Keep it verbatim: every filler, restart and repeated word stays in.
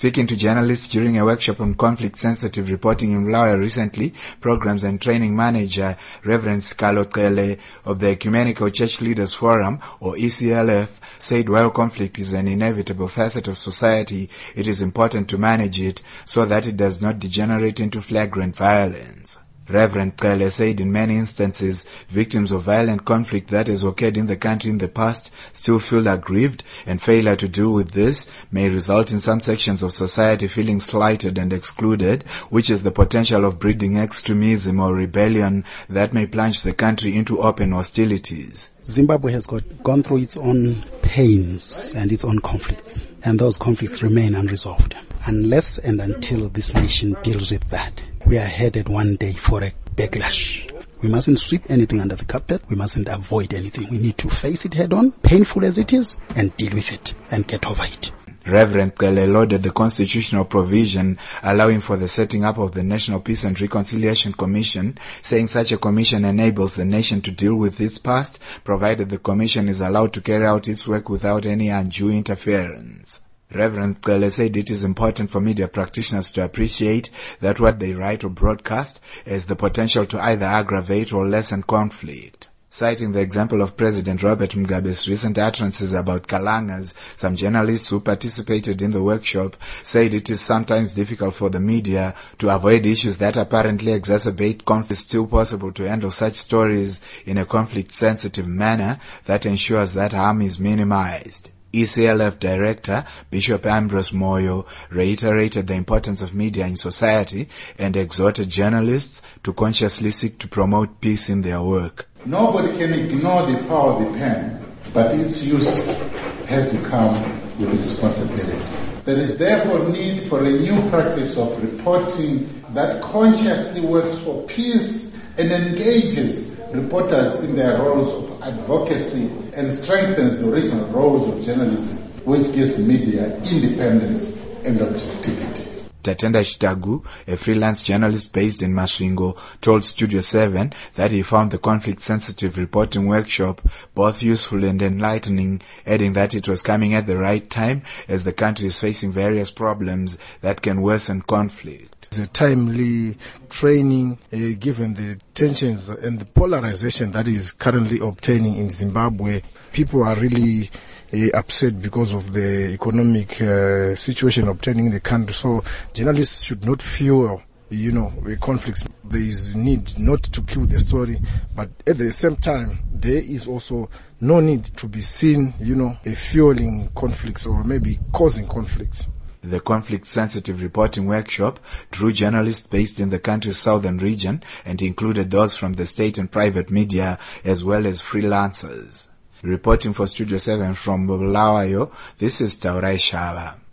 Speaking to journalists during a workshop on conflict-sensitive reporting in Bulawayo recently, Programs and Training Manager Reverend Sikalo Cele of the Ecumenical Church Leaders Forum, or E C L F, said while conflict is an inevitable facet of society, it is important to manage it so that it does not degenerate into flagrant violence. Reverend Cele said in many instances, victims of violent conflict that has occurred in the country in the past still feel aggrieved, and failure to deal with this may result in some sections of society feeling slighted and excluded, which is the potential of breeding extremism or rebellion that may plunge the country into open hostilities. Zimbabwe has got, gone through its own pains and its own conflicts, and those conflicts remain unresolved. Unless and until this nation deals with that, we are headed one day for a backlash. We mustn't sweep anything under the carpet. We mustn't avoid anything. We need to face it head on, painful as it is, and deal with it and get over it. Reverend Cele lauded the constitutional provision allowing for the setting up of the National Peace and Reconciliation Commission, saying such a commission enables the nation to deal with its past, provided the commission is allowed to carry out its work without any undue interference. Reverend Cele said it is important for media practitioners to appreciate that what they write or broadcast has the potential to either aggravate or lessen conflict. Citing the example of President Robert Mugabe's recent utterances about Kalangas, some journalists who participated in the workshop said it is sometimes difficult for the media to avoid issues that apparently exacerbate conflict. It's still possible to handle such stories in a conflict-sensitive manner that ensures that harm is minimized. E C L F Director Bishop Ambrose Moyo reiterated the importance of media in society and exhorted journalists to consciously seek to promote peace in their work. Nobody can ignore the power of the pen, but its use has to come with responsibility. There is therefore need for a new practice of reporting that consciously works for peace and engages reporters in their roles of advocacy and strengthens the original roles of journalism, which gives media independence and objectivity. Tatenda Shitagu, a freelance journalist based in Masvingo, told Studio seven that he found the conflict-sensitive reporting workshop both useful and enlightening, adding that it was coming at the right time as the country is facing various problems that can worsen conflict. It's a timely training uh, given the tensions and the polarization that is currently obtaining in Zimbabwe. People are really uh, upset because of the economic uh, situation obtaining in the country. So journalists should not fuel, you know, conflicts. There is need not to kill the story, but at the same time, there is also no need to be seen, you know, uh, fueling conflicts or maybe causing conflicts. The conflict-sensitive reporting workshop drew journalists based in the country's southern region and included those from the state and private media as well as freelancers. Reporting for Studio seven from Bulawayo, this is Taurai Shava.